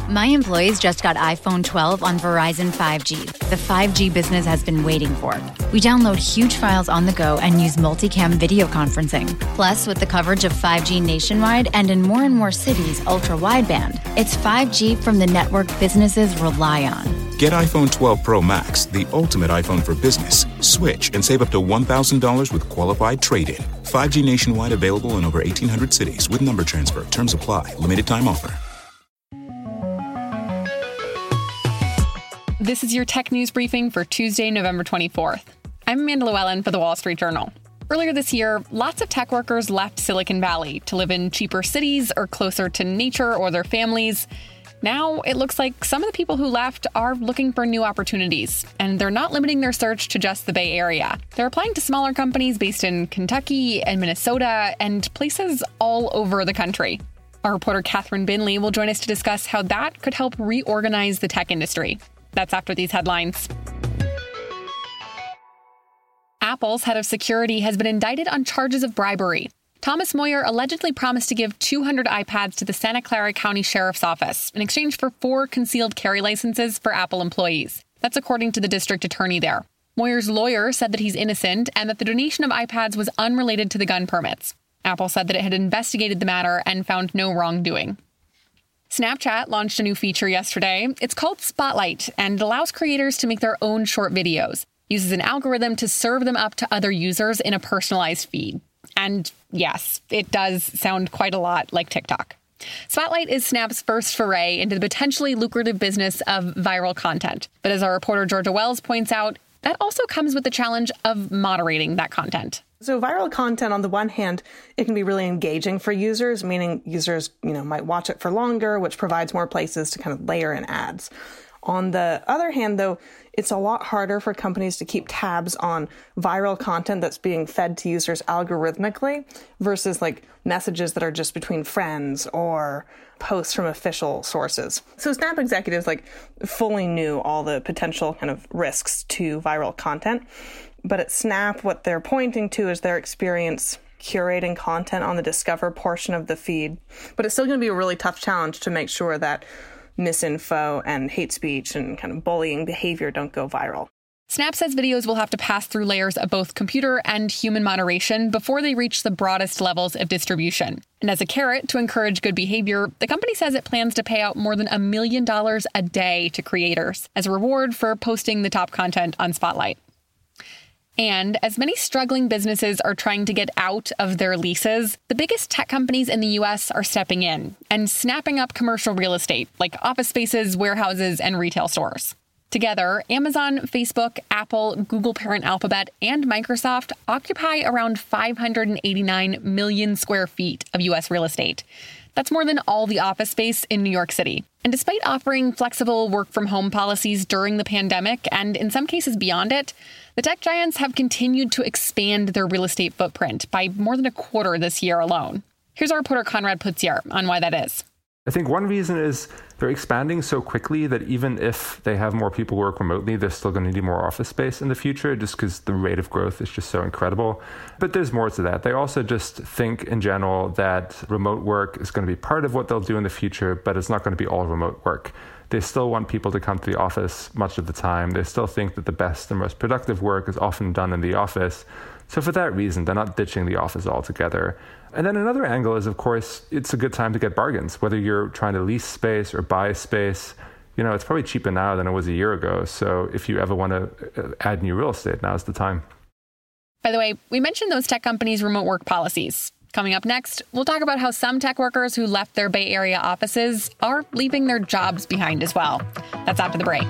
My employees just got iPhone 12 on Verizon 5G, the 5G business has been waiting for. We download huge files on the go and use multicam video conferencing. Plus, with the coverage of 5G nationwide and in more cities ultra-wideband, it's 5G from the network businesses rely on. Get iPhone 12 Pro Max, the ultimate iPhone for business. Switch and save up to $1,000 with qualified trade-in. 5G nationwide, available in over 1,800 cities with number transfer. Terms apply. Limited time offer. This is your tech news briefing for Tuesday, November 24th. I'm Amanda Llewellyn for The Wall Street Journal. Earlier this year, lots of tech workers left Silicon Valley to live in cheaper cities or closer to nature or their families. Now, it looks like some of the people who left are looking for new opportunities, and they're not limiting their search to just the Bay Area. They're applying to smaller companies based in Kentucky and Minnesota and places all over the country. Our reporter Catherine Binley will join us to discuss how that could help reorganize the tech industry. That's after these headlines. Apple's head of security has been indicted on charges of bribery. Thomas Moyer allegedly promised to give 200 iPads to the Santa Clara County Sheriff's Office in exchange for 4 concealed carry licenses for Apple employees. That's according to the district attorney there. Moyer's lawyer said that he's innocent and that the donation of iPads was unrelated to the gun permits. Apple said that it had investigated the matter and found no wrongdoing. Snapchat launched a new feature yesterday. It's called Spotlight, and it allows creators to make their own short videos. It uses an algorithm to serve them up to other users in a personalized feed. And yes, it does sound quite a lot like TikTok. Spotlight is Snap's first foray into the potentially lucrative business of viral content. But as our reporter Georgia Wells points out, that also comes with the challenge of moderating that content. So viral content, on the one hand, it can be really engaging for users, meaning users, might watch it for longer, which provides more places to kind of layer in ads. On the other hand, though, it's a lot harder for companies to keep tabs on viral content that's being fed to users algorithmically versus like messages that are just between friends or posts from official sources. So Snap executives fully knew all the potential kind of risks to viral content. But at Snap, what they're pointing to is their experience curating content on the Discover portion of the feed. But it's still going to be a really tough challenge to make sure that misinfo and hate speech and kind of bullying behavior don't go viral. Snap says videos will have to pass through layers of both computer and human moderation before they reach the broadest levels of distribution. And as a carrot to encourage good behavior, the company says it plans to pay out more than $1 million a day to creators as a reward for posting the top content on Spotlight. And as many struggling businesses are trying to get out of their leases, the biggest tech companies in the U.S. are stepping in and snapping up commercial real estate, like office spaces, warehouses, and retail stores. Together, Amazon, Facebook, Apple, Google parent Alphabet, and Microsoft occupy around 589 million square feet of U.S. real estate. That's more than all the office space in New York City. And despite offering flexible work-from-home policies during the pandemic, and in some cases beyond it, the tech giants have continued to expand their real estate footprint by more than a quarter this year alone. Here's our reporter Conrad Putzier on why that is. I think one reason is they're expanding so quickly that even if they have more people work remotely, they're still going to need more office space in the future just because the rate of growth is just so incredible. But there's more to that. They also just think in general that remote work is going to be part of what they'll do in the future, but it's not going to be all remote work. They still want people to come to the office much of the time. They still think that the best and most productive work is often done in the office. So for that reason, they're not ditching the office altogether. And then another angle is, of course, it's a good time to get bargains. Whether you're trying to lease space or buy space, it's probably cheaper now than it was a year ago. So if you ever want to add new real estate, now's the time. By the way, we mentioned those tech companies' remote work policies. Coming up next, we'll talk about how some tech workers who left their Bay Area offices are leaving their jobs behind as well. That's after the break.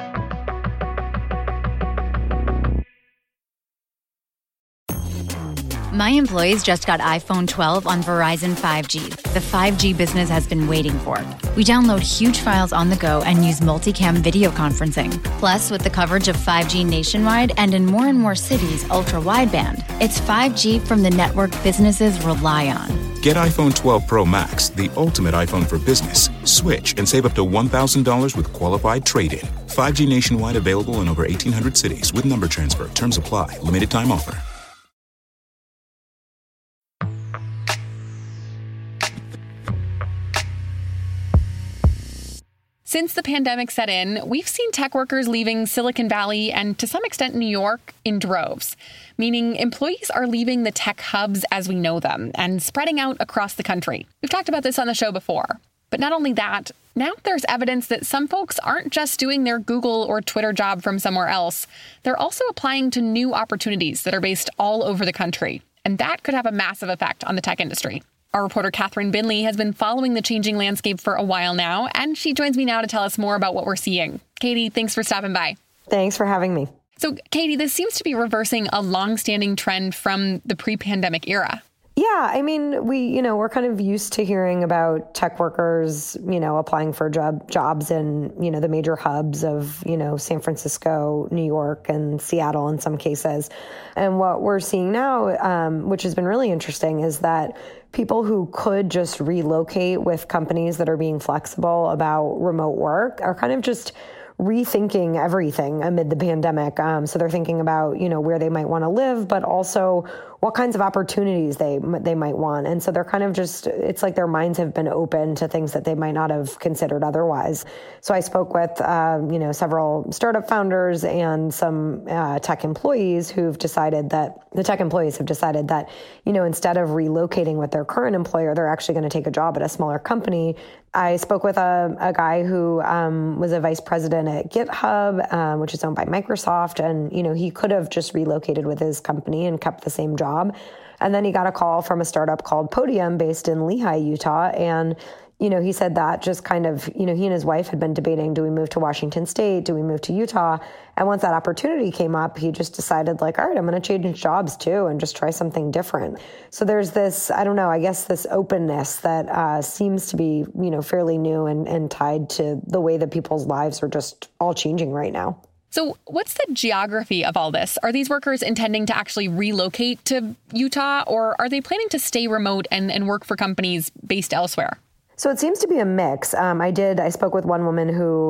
My employees just got iPhone 12 on Verizon 5G, the 5G business has been waiting for. We download huge files on the go and use multicam video conferencing. Plus, with the coverage of 5G nationwide and in more cities ultra-wideband, it's 5G from the network businesses rely on. Get iPhone 12 Pro Max, the ultimate iPhone for business. Switch and save up to $1,000 with qualified trade-in. 5G nationwide, available in over 1,800 cities with number transfer. Terms apply. Limited time offer. Since the pandemic set in, we've seen tech workers leaving Silicon Valley and to some extent New York in droves, meaning employees are leaving the tech hubs as we know them and spreading out across the country. We've talked about this on the show before. But not only that, now there's evidence that some folks aren't just doing their Google or Twitter job from somewhere else. They're also applying to new opportunities that are based all over the country. And that could have a massive effect on the tech industry. Our reporter Catherine Binley has been following the changing landscape for a while now, and she joins me now to tell us more about what we're seeing. Katie, thanks for stopping by. Thanks for having me. So, Katie, this seems to be reversing a long-standing trend from the pre-pandemic era. Yeah, I mean, we're kind of used to hearing about tech workers, applying for jobs in, the major hubs of, San Francisco, New York, and Seattle in some cases. And what we're seeing now, which has been really interesting, is that people who could just relocate with companies that are being flexible about remote work are kind of just rethinking everything amid the pandemic. So they're thinking about, where they might want to live, but also what kinds of opportunities they might want. And so they're kind of just, it's like their minds have been open to things that they might not have considered otherwise. So I spoke with, several startup founders and some tech employees who've decided that, instead of relocating with their current employer, they're actually going to take a job at a smaller company. I spoke with a guy who was a vice president at GitHub, which is owned by Microsoft. And, he could have just relocated with his company and kept the same job. And then he got a call from a startup called Podium based in Lehi, Utah. And, he said that just kind of, he and his wife had been debating, do we move to Washington State? Do we move to Utah? And once that opportunity came up, he just decided all right, I'm going to change jobs too and just try something different. So there's this, this openness that seems to be, fairly new and tied to the way that people's lives are just all changing right now. So what's the geography of all this? Are these workers intending to actually relocate to Utah, or are they planning to stay remote and work for companies based elsewhere? So it seems to be a mix. I spoke with one woman who,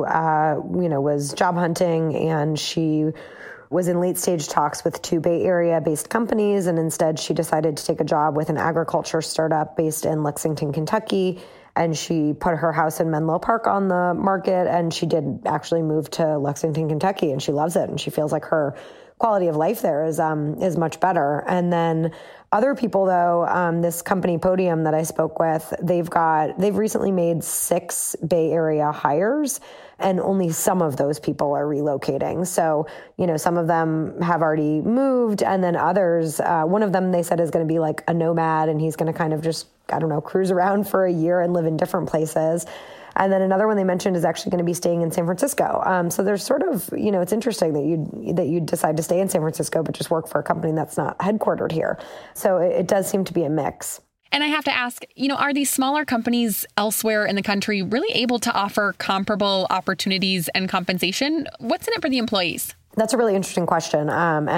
was job hunting, and she was in late stage talks with 2 Bay Area based companies. And instead she decided to take a job with an agriculture startup based in Lexington, Kentucky. And she put her house in Menlo Park on the market, and she did actually move to Lexington, Kentucky, and she loves it. And she feels like her quality of life there is much better. And then other people, though, this company Podium that I spoke with, they've recently made 6 Bay Area hires, and only some of those people are relocating. So, some of them have already moved, and then others, one of them they said is going to be like a nomad, and he's going to kind of just, cruise around for a year and live in different places. And then another one they mentioned is actually going to be staying in San Francisco. So there's sort of, it's interesting that you'd decide to stay in San Francisco, but just work for a company that's not headquartered here. So it does seem to be a mix. And I have to ask, are these smaller companies elsewhere in the country really able to offer comparable opportunities and compensation? What's in it for the employees? That's a really interesting question.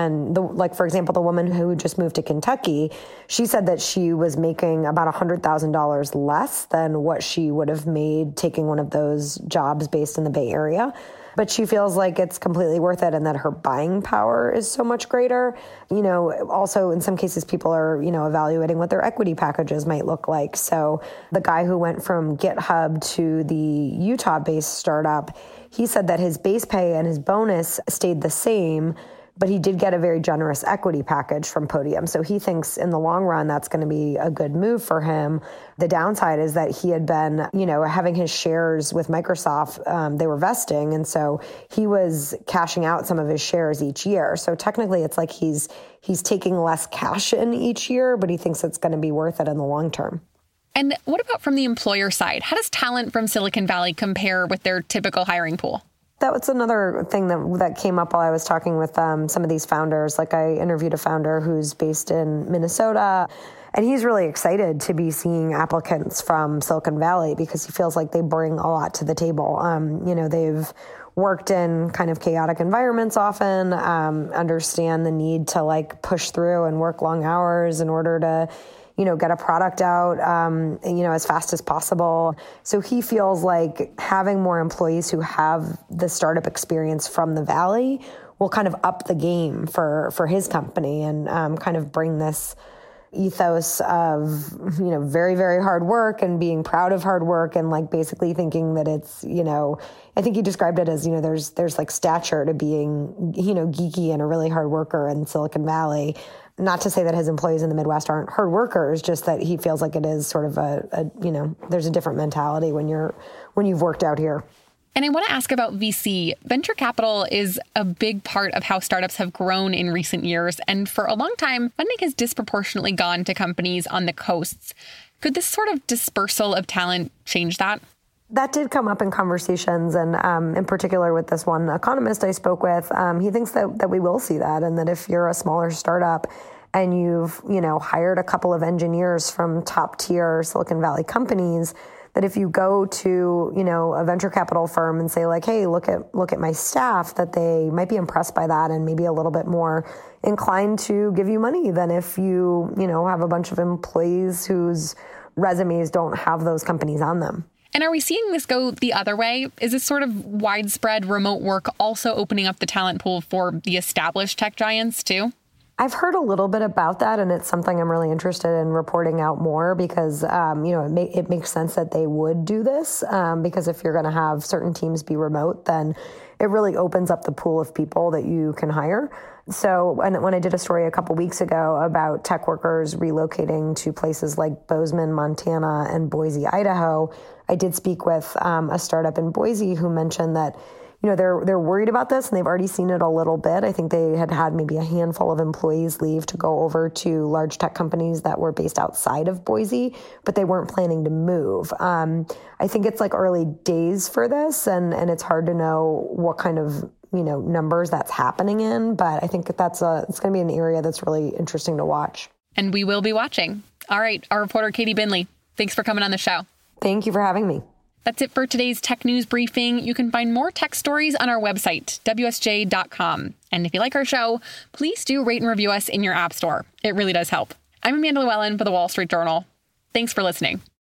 For example, the woman who just moved to Kentucky, she said that she was making about $100,000 less than what she would have made taking one of those jobs based in the Bay Area. But she feels like it's completely worth it and that her buying power is so much greater. Also in some cases, people are, evaluating what their equity packages might look like. So the guy who went from GitHub to the Utah-based startup, he said that his base pay and his bonus stayed the same, but he did get a very generous equity package from Podium. So he thinks in the long run, that's going to be a good move for him. The downside is that he had been, having his shares with Microsoft, they were vesting. And so he was cashing out some of his shares each year. So technically it's like he's taking less cash in each year, but he thinks it's going to be worth it in the long term. And what about from the employer side? How does talent from Silicon Valley compare with their typical hiring pool? That was another thing that came up while I was talking with some of these founders. Like I interviewed a founder who's based in Minnesota, and he's really excited to be seeing applicants from Silicon Valley because he feels like they bring a lot to the table. They've worked in kind of chaotic environments often, understand the need to push through and work long hours in order to get a product out, as fast as possible. So he feels like having more employees who have the startup experience from the Valley will kind of up the game for his company and kind of bring this ethos of, very, very hard work and being proud of hard work and like basically thinking that it's, I think he described it as, there's like stature to being, geeky and a really hard worker in Silicon Valley. Not to say that his employees in the Midwest aren't hard workers, just that he feels like it is sort of there's a different mentality when you've worked out here. And I want to ask about VC. Venture capital is a big part of how startups have grown in recent years. And for a long time, funding has disproportionately gone to companies on the coasts. Could this sort of dispersal of talent change that? That did come up in conversations, and in particular with this one economist I spoke with, he thinks that we will see that, and that if you're a smaller startup and you've, hired a couple of engineers from top-tier Silicon Valley companies, that if you go to, a venture capital firm and say like, hey, look at my staff, that they might be impressed by that and maybe a little bit more inclined to give you money than if you, have a bunch of employees whose resumes don't have those companies on them. And are we seeing this go the other way? Is this sort of widespread remote work also opening up the talent pool for the established tech giants too? I've heard a little bit about that, and it's something I'm really interested in reporting out more because, it makes sense that they would do this because if you're going to have certain teams be remote, then it really opens up the pool of people that you can hire. So when I did a story a couple weeks ago about tech workers relocating to places like Bozeman, Montana, and Boise, Idaho, I did speak with a startup in Boise who mentioned that they're worried about this and they've already seen it a little bit. I think they had maybe a handful of employees leave to go over to large tech companies that were based outside of Boise, but they weren't planning to move. I think it's like early days for this, and it's hard to know what kind of numbers that's happening in, but I think it's going to be an area that's really interesting to watch. And we will be watching. All right, our reporter Katie Binley, thanks for coming on the show. Thank you for having me. That's it for today's Tech News Briefing. You can find more tech stories on our website, WSJ.com. And if you like our show, please do rate and review us in your app store. It really does help. I'm Amanda Llewellyn for The Wall Street Journal. Thanks for listening.